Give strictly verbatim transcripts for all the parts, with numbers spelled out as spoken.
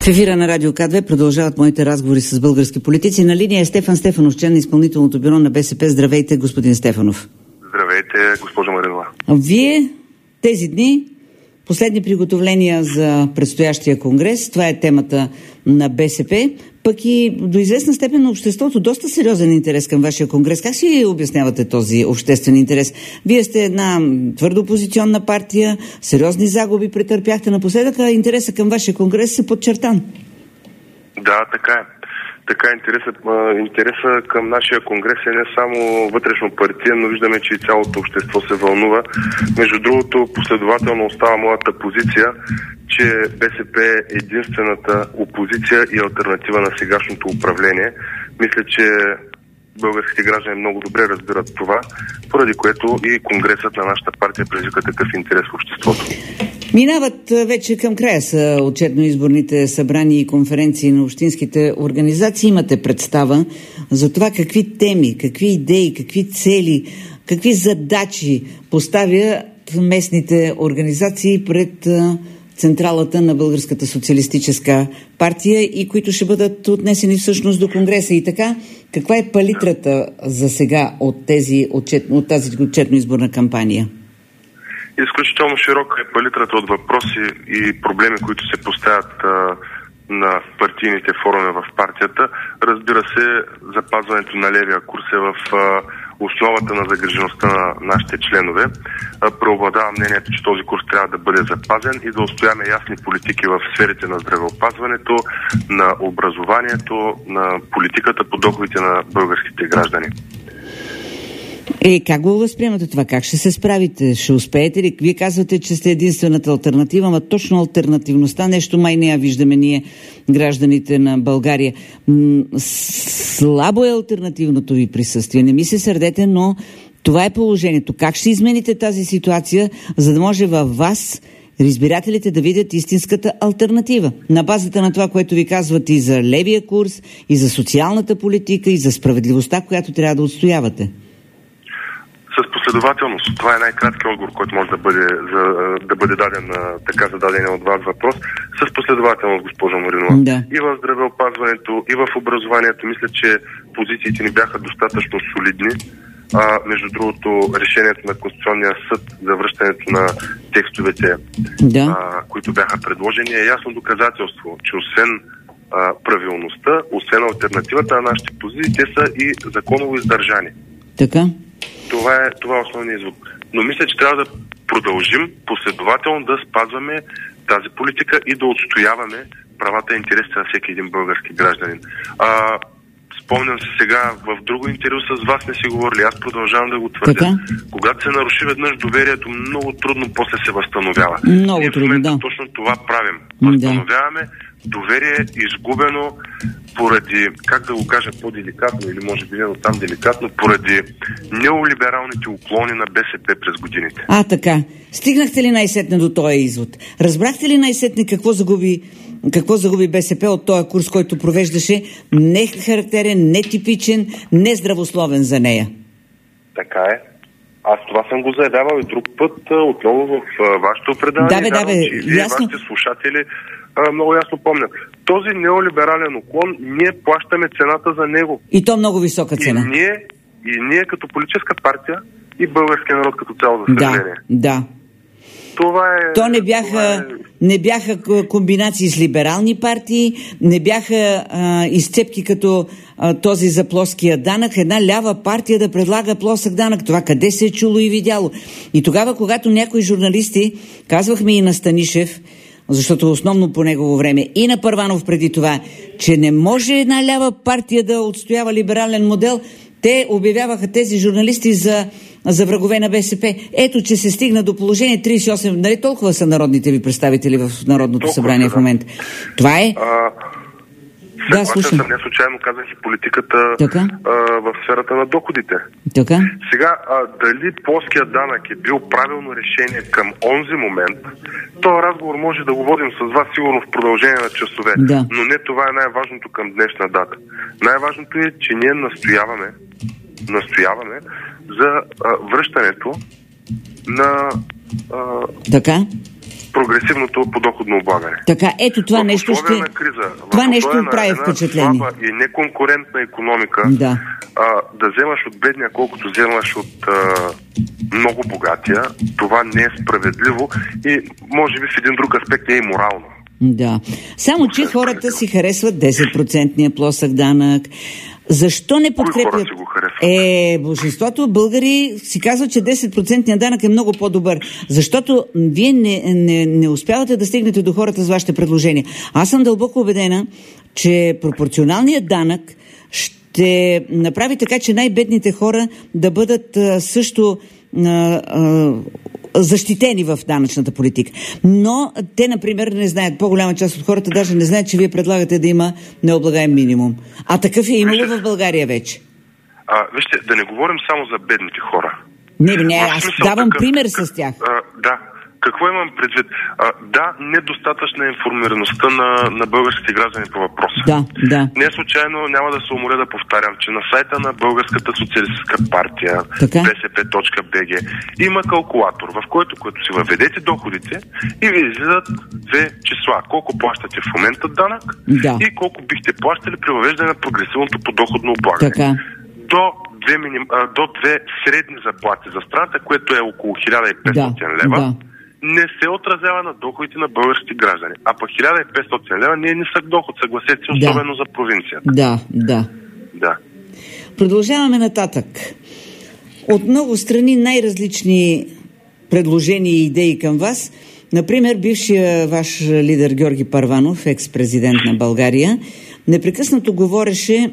ефира на Радио К две продължават моите разговори с български политици. На линия е Стефан Стефанов, член на изпълнителното бюро на БСП. Здравейте, господин Стефанов. Здравейте, госпожо Маринова. Вие тези дни последни приготовления за предстоящия конгрес, това е темата на БСП, пък и до известна степен на обществото доста сериозен интерес към вашия конгрес. Как си обяснявате този обществен интерес? Вие сте една твърдо опозиционна партия, сериозни загуби претърпяхте напоследък, а интересът към вашия конгрес е подчертан. Да, така е. Така интересът, интересът към нашия конгрес е не само вътрешно партиен, но виждаме, че и цялото общество се вълнува. Между другото, последователно остава моята позиция, че БСП е единствената опозиция и алтернатива на сегашното управление. Мисля, че българските граждани много добре разбират това, поради което и конгресът на нашата партия предизвика такъв интерес в обществото. Минават вече към края са отчетно-изборните събрания и конференции на общинските организации. Имате представа за това какви теми, какви идеи, какви цели, какви задачи поставя местните организации пред централата на Българската социалистическа партия и които ще бъдат отнесени всъщност до Конгреса. И така, каква е палитрата за сега от, тези отчет, от тази отчетно-изборна кампания? Изключително широка е палитрата от въпроси и проблеми, които се поставят а, на партийните форуми в партията. Разбира се, запазването на левия курс е в а, основата на загрижеността на нашите членове. А, преобладава мнението, че този курс трябва да бъде запазен и да устояме ясни политики в сферите на здравеопазването, на образованието, на политиката по доходите на българските граждани. Е, как го възприемате това? Как ще се справите? Ще успеете ли? Вие казвате, че сте единствената алтернатива, но точно алтернативността, нещо май не я виждаме ние, гражданите на България. М- слабо е алтернативното ви присъствие. Не ми се сърдете, но това е положението. Как ще измените тази ситуация, за да може във вас избирателите да видят истинската алтернатива? На базата на това, което ви казват и за левия курс, и за социалната политика, и за справедливостта, която трябва да отстоявате. С последователност. Това е най-краткият отговор, който може да бъде, за, да бъде даден на така зададения от вас въпрос. С последователност, госпожо Маринова. Да. И в здравеопазването, и в образованието. Мисля, че позициите ни бяха достатъчно солидни. А, между другото, решението на Конституционния съд за връщането на текстовете, да. а, които бяха предложени, е ясно доказателство, че освен а, правилността, освен алтернативата на нашите позиции, те са и законово издържани. Така. Това е, това е основният извод. Но мисля, че трябва да продължим последователно да спазваме тази политика и да отстояваме правата и интересите на всеки един български гражданин. А, спомням се сега, в друго интервю с вас не си говорили, аз продължавам да го твърдя. Така? Когато се наруши веднъж доверието, много трудно после се възстановява. Много Ние в трудно, момента да. точно това правим. Възстановяваме доверие, изгубено поради, как да го кажа по-деликатно, или може би не до там деликатно, поради неолибералните уклони на БСП през годините. А, така. Стигнахте ли най-сетне до този извод? Разбрахте ли най-сетне какво загуби, какво загуби БСП от този курс, който провеждаше не характерен, не типичен, не здравословен за нея? Така е. Аз това съм го заявявал и друг път, отново в вашето предаване. Да, бе, да, бе, ясно. Вашите слушатели много ясно помнят. Този неолиберален уклон, ние плащаме цената за него. И то много висока цена. И ние, и ние като политическа партия и българския народ като цяло, за съжаление. Да, да. Това е... То не бяха, е... не бяха комбинации с либерални партии, не бяха а, изцепки като а, този за плоския данък. Една лява партия да предлага плосък данък. Това къде се е чуло и видяло? И тогава, когато някои журналисти, казвахме и на Станишев, защото основно по негово време, и на Първанов преди това, че не може една лява партия да отстоява либерален модел, те обявяваха тези журналисти за, за врагове на БСП. Ето, че се стигна до положение тридесет и осем, нали толкова са народните ви представители в Народното толкова, събрание да. В момента. Това е... А... Да, слушам. Аз съм не случайно казах и политиката а, в сферата на доходите. Така. Сега, а, дали плоският данък е бил правилно решение към онзи момент, този разговор може да го водим с вас сигурно в продължение на часове. Да. Но не това е най-важното към днешна дата. Най-важното е, че ние настояваме, настояваме за а, връщането на... А, така. прогресивното подоходно облагане. Така, ето това в нещо ще... На криза, това в нещо на прави впечатление. Слаба и неконкурентна икономика, да. а, да вземаш от бедния, колкото вземаш от а, много богатия, това не е справедливо и може би в един друг аспект не е и морално. Да. Само, че хората си харесват десет процентния плосък данък. Защо не подкрепят? Кои хора си го харесват? Е, большинството българи си казват, че десет процентния данък е много по-добър. Защото вие не, не, не успявате да стигнете до хората с вашите предложения. Аз съм дълбоко убедена, че пропорционалният данък ще направи така, че най-бедните хора да бъдат а, също а, а, защитени в данъчната политика. Но те, например, не знаят, по-голяма част от хората даже не знаят, че вие предлагате да има необлагаем минимум. А такъв е имало вижте, в България вече. А, вижте, да не говорим само за бедните хора. Не, не, аз давам такъв, пример с тях. А, да. Какво имам предвид? А, да, недостатъчна информираността на, на българските граждани по въпроса. Да, да. Не случайно няма да се уморя да повтарям, че на сайта на Българската социалистическа партия би ес пи точка би джи има калкулатор, в който, който си въведете доходите и ви излизат две числа. Колко плащате в момента данък да. И колко бихте плащали при въвеждане на прогресивното подоходно облагане. Така. До две, миним, а, до две средни заплати за страната, което е около хиляда и петстотин да, лева. Да. Не се отразява на доходите на български граждани. А пък хиляда и петстотин лева не е нисък доход, съгласете се, особено да. За провинцията. Да, да. Да. Продължаваме нататък. От много страни най-различни предложения и идеи към вас. Например, бившия ваш лидер Георги Първанов, екс-президент на България, непрекъснато говореше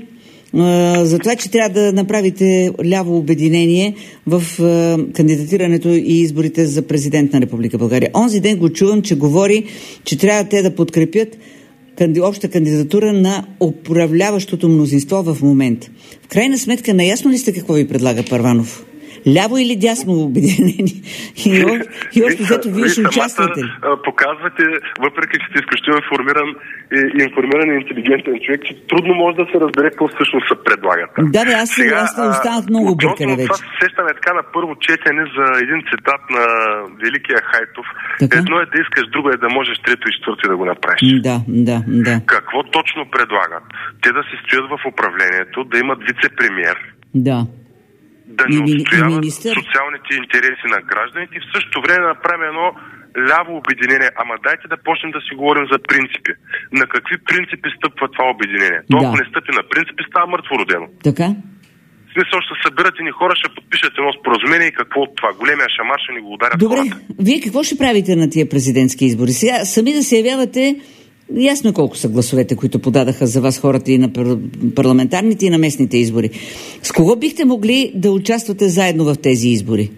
за това, че трябва да направите ляво обединение в кандидатирането и изборите за президент на Република България. Онзи ден го чувам, че говори, че трябва те да подкрепят обща кандидатура на управляващото мнозинство в момента. В крайна сметка, наясно ли сте какво ви предлага Първанов? Ляво или дясно обединение? И, и още взето вие ще участвате ли? Показвате, въпреки че сте изключително информиран и информиран и интелигентен човек, че трудно може да се разбере какво всъщност се предлагат. Да, бе, аз, Сега, аз не останах много бъркане вече. Това се сещаме така на първо четене за един цитат на великия Хайтов. Така? Едно е да искаш, друго е да можеш, трето и четвърто да го направиш. Да, да, да. Какво точно предлагат? Те да си стоят в управлението, да имат вице-премиер. Да. Да не отстояват социалните интереси на гражданите и в същото време да направим едно ляво обединение. Ама дайте да почнем да си говорим за принципи. На какви принципи стъпва това обединение? То, ако да. не стъпи на принципи, става мъртвородено. Така? В смисъл, ще събират и ни хора, ще подпишат едно споразумение и какво от това? Големия шамар ще ни го ударят. Добре, хората. Вие какво ще правите на тия президентски избори? Сега сами да се явявате. Ясно колко са гласовете, които подадаха за вас хората и на парламентарните, и на местните избори. С кого бихте могли да участвате заедно в тези избори?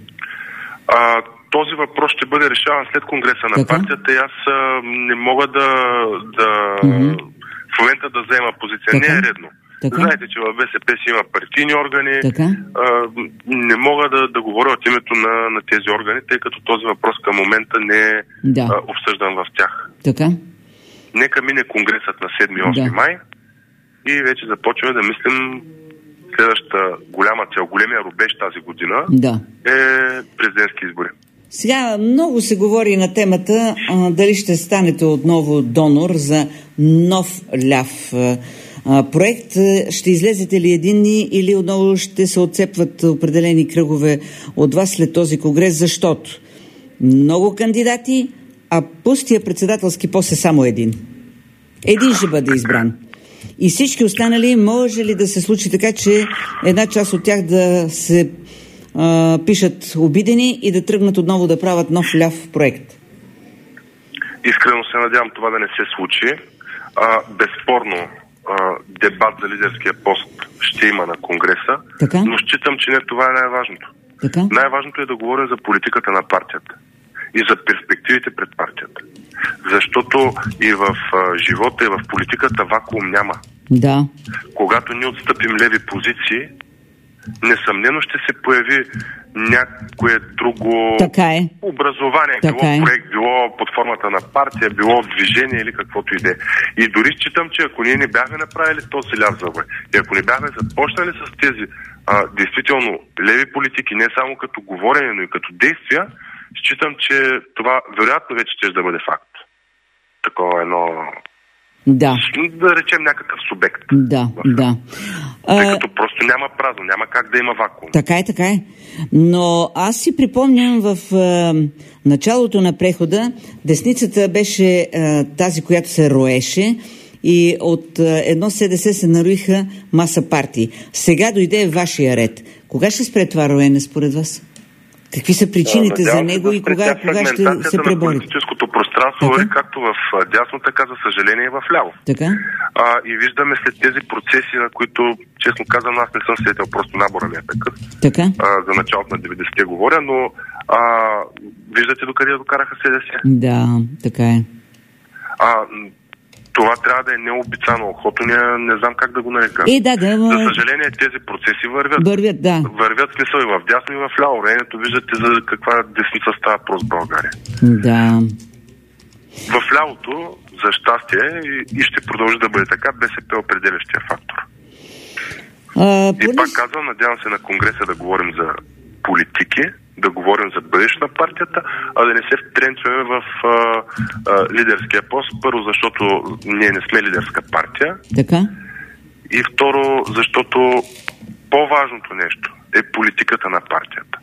А, този въпрос ще бъде решаван след конгреса на така? партията и аз а, не мога да, да mm-hmm. в момента да взема позиция. Така? Не е редно. Така? Знаете, че в БСП си има партийни органи. А, не мога да, да говоря от името на, на тези органи, тъй като този въпрос към момента не е да. а, обсъждан в тях. Така? Нека мине конгресът на седми и осми да. май и вече започваме да мислим следващата голяма цел, големия рубеж тази година да. е президентски избори. Сега много се говори на темата а, дали ще станете отново донор за нов ляв а, проект. Ще излезете ли единни или отново ще се отцепват определени кръгове от вас след този конгрес, защото много кандидати, а пустия председателски пост е само един. Един ще бъде избран. И всички останали, може ли да се случи така, че една част от тях да се а, пишат обидени и да тръгнат отново да правят нов ляв проект? Искрено се надявам това да не се случи. А, безспорно а, дебат за лидерския пост ще има на Конгреса, така? Но считам, че не това е най-важното. Така? Най-важното е да говорим за политиката на партията и за перспективите пред партията. Защото и в а, живота, и в политиката вакуум няма. Да. Когато ние отстъпим леви позиции, несъмнено ще се появи някое друго така е. образование. Така било е. проект, било под формата на партия, било движение или каквото и да е. И дори считам, че ако ние не бяхме направили този ляв завой и ако не бяхме започнали с тези а, действително леви политики, не само като говорене, но и като действия, считам, че това вероятно вече ще да бъде факт. Такова едно... Да. Да речем някакъв субект. Да, да. Тъй като просто няма празно, няма как да има вакуум. Така е, така е. Но аз си припомням в е, началото на прехода, десницата беше е, тази, която се роеше и от е, едно СДС се нароиха маса партии. Сега дойде вашия ред. Кога ще спре това роене според вас? Какви са причините да, за него и кога, кога ще се пребори? На политическото пространство върви както в дясно, така за съжаление и в ляво. Така? А, и виждаме след тези процеси, на които, честно казвам, аз не съм свидетел, просто набора ми е такъв. Така? А, за началото на деветдесетте говоря, но а, виждате докъде докараха СДС. Да, така е. А, това трябва да е необичайно охото, не, не знам как да го нарека. Е, да, да, за съжаление, тези процеси вървят. Вървят, да. Вървят смисъл и в дясно, и в ляво. Ренето виждате за каква десница става просто в България. Да. В лявото, за щастие, и, и ще продължи да бъде така, БСП е определящия фактор. А, и поли... пак казвам, надявам се на Конгреса да говорим за политики, да говорим за бъдещето на партията, а да не се втренчваме в а, а, лидерския пост. Първо, защото ние не сме лидерска партия. Така. И второ, защото по-важното нещо е политиката на партията.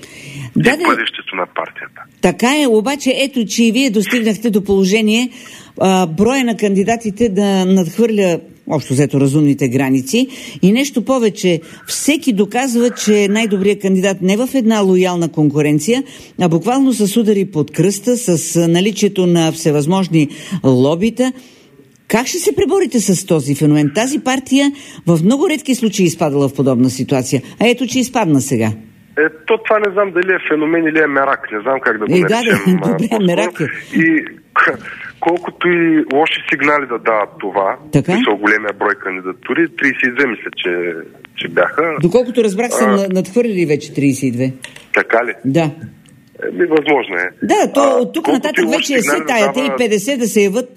Да, и бъдещето на партията. Така е, обаче ето, че и вие достигнахте до положение а, броя на кандидатите да надхвърля общо взето разумните граници и нещо повече. Всеки доказва, че е най-добрият кандидат не в една лоялна конкуренция, а буквално с удари под кръста, с наличието на всевъзможни лобита. Как ще се преборите с този феномен? Тази партия в много редки случаи изпадала в подобна ситуация. А ето, че изпадна сега. Е, то това не знам дали е феномен или е мерак. Не знам как да го е, наречем. Да, да, добре, мерак е. И колкото и лоши сигнали да дават това, са големия брой кандидатури, трийсет и две мисля, че, че бяха. Доколкото разбрах, са а... надхвърлили вече трийсет и две. Така ли? Да. Е, възможно е. Да, то от тук нататък вече е се тая, те и петдесет да се яват.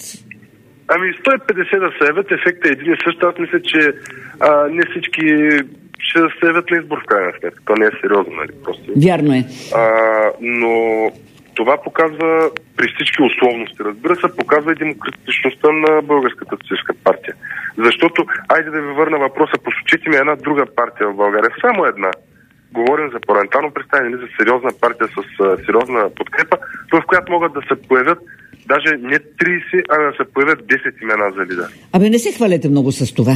Ами сто и петдесет да се явят, ефектът е един и също. Аз мисля, че а, не всички ще се явят на избор в крайна сметка. То не е сериозно, нали? Просто. Вярно е. А, но това показва, при всички условности, разбира се, показва и демократичността на Българската социалистическа партия. Защото, айде да ви върна въпроса, посочите ми една друга партия в България, само една. Говорим за парламентарно представяне, за сериозна партия с а, сериозна подкрепа, в която могат да се появят даже не трийсет, а да се появят десет имена за лидер. Абе не се хвалете много с това.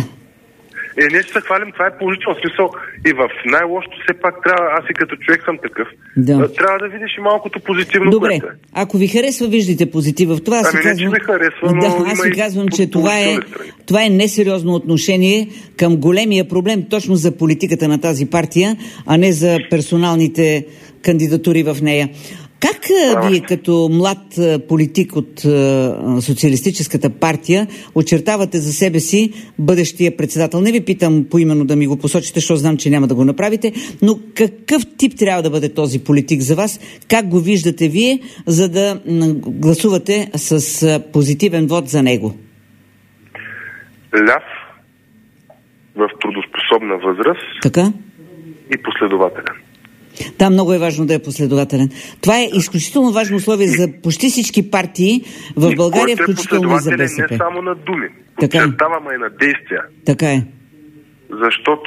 Е, не ще се хвалим, това е положително смисъл. И в най-лошото все пак трябва, аз и като човек съм такъв, да. трябва да видиш и малкото позитивно. Добре, което е. Ако ви харесва, виждате позитива в това. Ами си не, казвам... че ми харесва, но да, аз ви казвам, че това е, това е несериозно отношение към големия проблем точно за политиката на тази партия, а не за персоналните кандидатури в нея. Как а, вие като млад а, политик от а, Социалистическата партия очертавате за себе си бъдещия председател? Не ви питам поименно да ми го посочите, защото знам, че няма да го направите, но какъв тип трябва да бъде този политик за вас? Как го виждате вие, за да гласувате с а, позитивен вод за него? Ляв, в трудоспособна възраст така? И последователен. Да, много е важно да е последователен. Това е изключително важно условие за почти всички партии в България, включително и за БСП. Не само на думи. Подчертаваме и на действия. Така е. Защото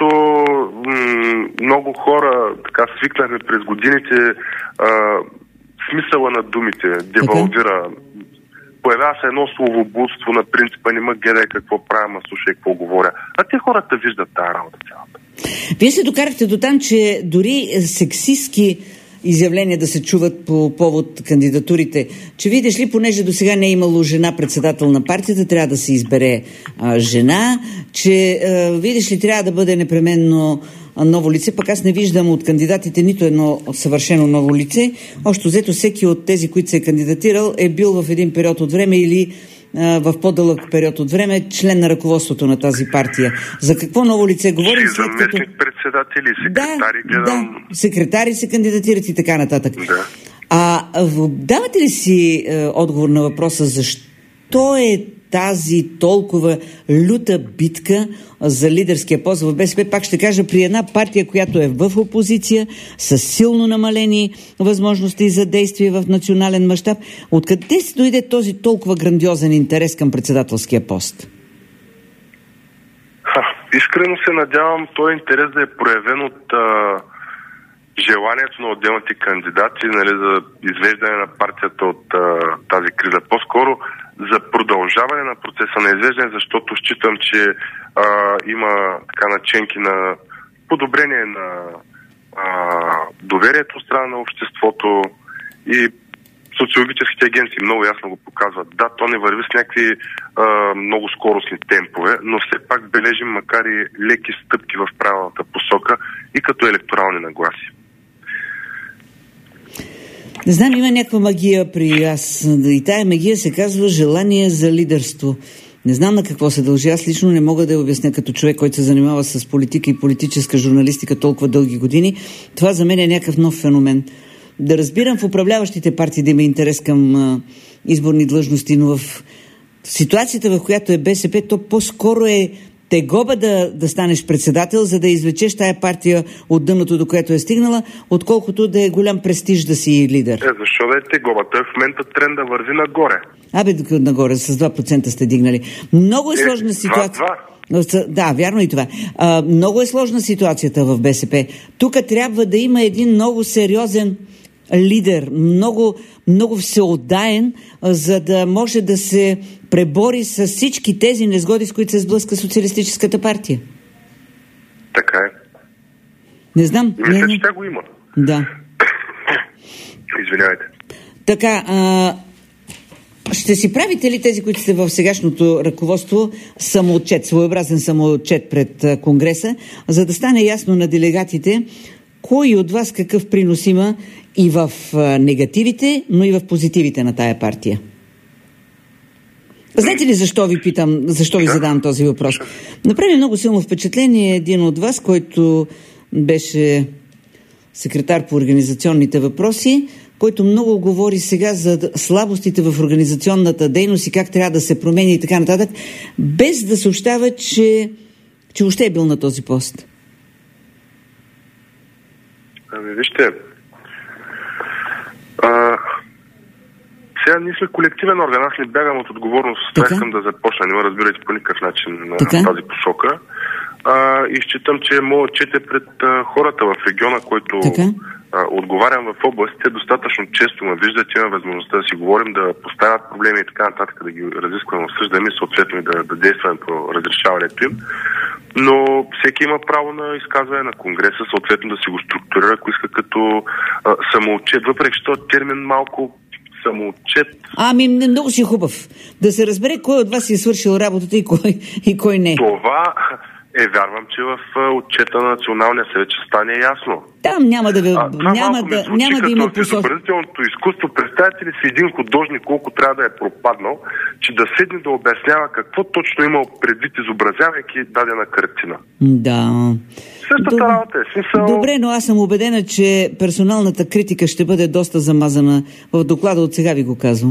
м- много хора така свикнахме през годините а, смисъла на думите девалвира. Появява се едно словоблудство на принципа не ме гледай какво правя, ма слушай какво говоря. А те хората виждат тази работа цялата. Вие се докарахте до там, че дори сексистски изявления да се чуват по повод кандидатурите. Че видиш ли, понеже до сега не е имало жена председател на партията, трябва да се избере а, жена, че а, видиш ли, трябва да бъде непременно ново лице, пък аз не виждам от кандидатите нито едно съвършено ново лице. Още взето всеки от тези, които се е кандидатирал, е бил в един период от време или а, в по-дълъг период от време член на ръководството на тази партия. За какво ново лице говорим? След като... председатели, секретари, да, гледам... Да, секретари се кандидатират и така нататък. Да. А давате ли си е, отговор на въпроса защо е тази толкова люта битка за лидерския пост в БСП, пак ще кажа, при една партия, която е в опозиция, с силно намалени възможности за действие в национален мащаб. Откъде се дойде този толкова грандиозен интерес към председателския пост? Ха, искрено се надявам този интерес да е проявен от а, желанието на отделните кандидати, нали, за извеждане на партията от а, тази криза. По-скоро за продължаване на процеса на извеждане, защото считам, че а, има така наченки на подобрение на а, доверието от страна на обществото и социологическите агенции много ясно го показват. Да, то не върви с някакви а, много скоростни темпове, но все пак бележим макар и леки стъпки в правилната посока и като електорални нагласи. Не знам, има някаква магия при аз. И тая магия се казва желание за лидерство. Не знам на какво се дължи. Аз лично не мога да я обясня като човек, който се занимава с политика и политическа журналистика толкова дълги години. Това за мен е някакъв нов феномен. Да разбирам в управляващите партии да има интерес към а, изборни длъжности, но в ситуацията, в която е БСП, то по-скоро е тегоба да, да станеш председател, за да извлечеш тая партия от дъното, до което е стигнала, отколкото да е голям престиж да си лидер. Е, защо да е тегоба? Той в момента тренда върви нагоре. Абе, нагоре, с два процента сте дигнали. Много е сложна е, ситуация. Да, вярно и това. А, много е сложна ситуацията в БСП. Тук трябва да има един много сериозен лидер, много, много всеотдаен, за да може да се пребори с всички тези незгоди, с които се сблъска Социалистическата партия. Така е. Не знам. Мисля, не, че тя го има. Да. Извинявайте. Така, а, ще си правите ли тези, които сте в сегашното ръководство, самоотчет, своеобразен самоотчет пред а, Конгреса, за да стане ясно на делегатите кой от вас какъв принос има и в а, негативите, но и в позитивите на тая партия? Знаете ли защо ви питам, защо ви да. задавам този въпрос? Направи много силно впечатление един от вас, който беше секретар по организационните въпроси, който много говори сега за слабостите в организационната дейност и как трябва да се промени и така нататък, без да съобщава, че, че въобще е бил на този пост. Ами, вижте, а, сега ние сме колективен орган, аз не бягам от отговорност, това искам да започна, не ме разбирайте по никакъв начин на така? тази посока. А, и считам, че моят отчет е пред а, хората в региона, който а, отговарям в областите, достатъчно често ме виждат, че има възможността да си говорим, да поставят проблеми и така нататък, да ги разискваме, обсъждаме и съответно и да, да действаме по разрешаването им. Но всеки има право на изказване на Конгреса, съответно да си го структурира, ако иска като а, самоотчет, въпреки че този термин малко самоотчет. Ами, много си хубав. Да се разбере кой от вас си е свършил работата и кой, и кой не. Това е, вярвам, че в отчета на Националния съвет ще стане ясно. Там няма да, а, няма да, няма да има посока. Изобразителното изкуство, представете ли си един художник колко трябва да е пропаднал, че да седне да обяснява какво точно имал предвид, изобразявайки дадена картина. Да. Същата Доб... работа е. Смисъл... Добре, но аз съм убедена, че персоналната критика ще бъде доста замазана. В доклада от сега ви го казвам.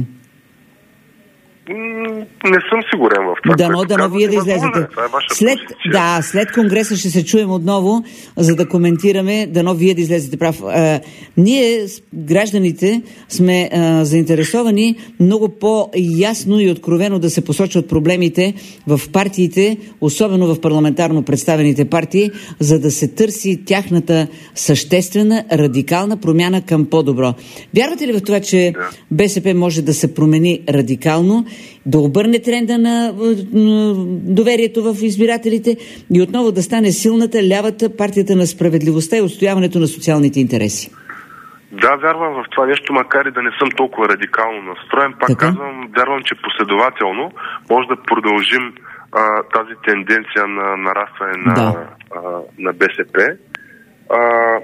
Не съм сигурен в това. Дано, дано вие да излезете. Е след, да, след Конгреса ще се чуем отново, за да коментираме. Дано вие да излезете прав. А, ние, гражданите, сме а, заинтересовани много по-ясно и откровено да се посочват проблемите в партиите, особено в парламентарно представените партии, за да се търси тяхната съществена, радикална промяна към по-добро. Вярвате ли в това, че да. БСП може да се промени радикално, да обърне тренда на, на доверието в избирателите и отново да стане силната, лявата партията на справедливостта и отстояването на социалните интереси? Да, вярвам в това нещо, макар и да не съм толкова радикално настроен. Пак така? казвам, вярвам, че последователно може да продължим а, тази тенденция на нарастване на, да. а, на БСП. А,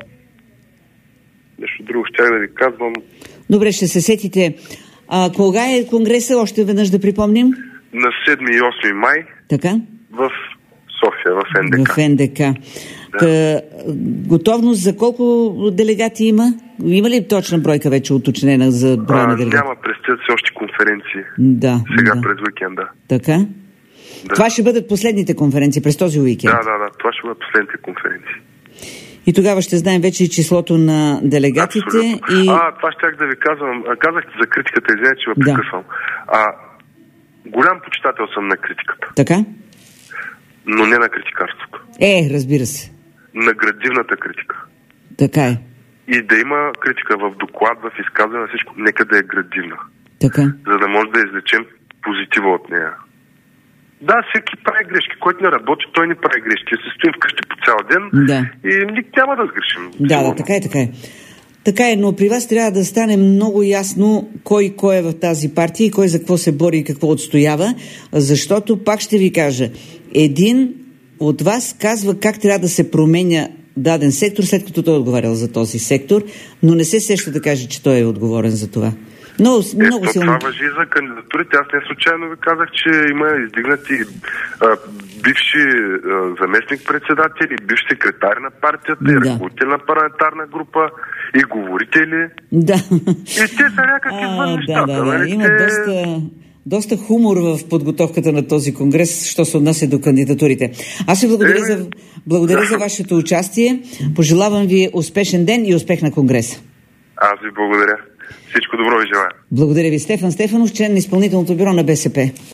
нещо друго ще да ви казвам. Добре, ще се сетите. А, кога е Конгреса? Още веднъж да припомним. На седми и осми май. Така? В София. в Н Д К. В Н Д К. Да. Та, готовност за колко делегати има? Има ли точна бройка вече уточнена за броя на делегати? Няма, предстоят се още конференции. Да. Сега да. през уикенда. Така? Да. Това ще бъдат последните конференции през този уикенд? Да, да, да. Това ще бъдат последните конференции. И тогава ще знаем вече и числото на делегатите. И... А, това щях да ви казвам. Казахте за критиката, извиня, че ме прекъсвам. Да. А, голям почитател съм на критиката. Така? Но не на критикарството. Е, разбира се. На градивната критика. Така е. И да има критика в доклад, в изказване, всичко, нека да е градивна. Така. За да може да извлечем позитива от нея. Да, всеки прави грешки. Който не работи, той не прави грешки. Се стоим вкъщи по цял ден да. и ник няма да сгрешим. Да, да, така е, така е. Така е, но при вас трябва да стане много ясно кой кой е в тази партия и кой за какво се бори и какво отстоява, защото, пак ще ви кажа, един от вас казва как трябва да се променя даден сектор, след като той е отговарял за този сектор, но не се сеща да каже, че той е отговорен за това. Много, е, много то, силно. Това важи за кандидатурите. Аз не случайно ви казах, че има издигнати а, бивши а, заместник-председатели, бивши секретари на партията, да. и ръководители на парламентарна група, и говорители. Да. И те са някакви извън нещата. Да, да, да. Нали? Има те... доста... Доста хумор в подготовката на този конгрес, що се отнася до кандидатурите. Аз ви благодаря, е, за, благодаря да. за вашето участие. Пожелавам ви успешен ден и успех на конгреса. Аз ви благодаря. Всичко добро ви желая. Благодаря ви. Стефан Стефанов, член на изпълнителното бюро на Б С П.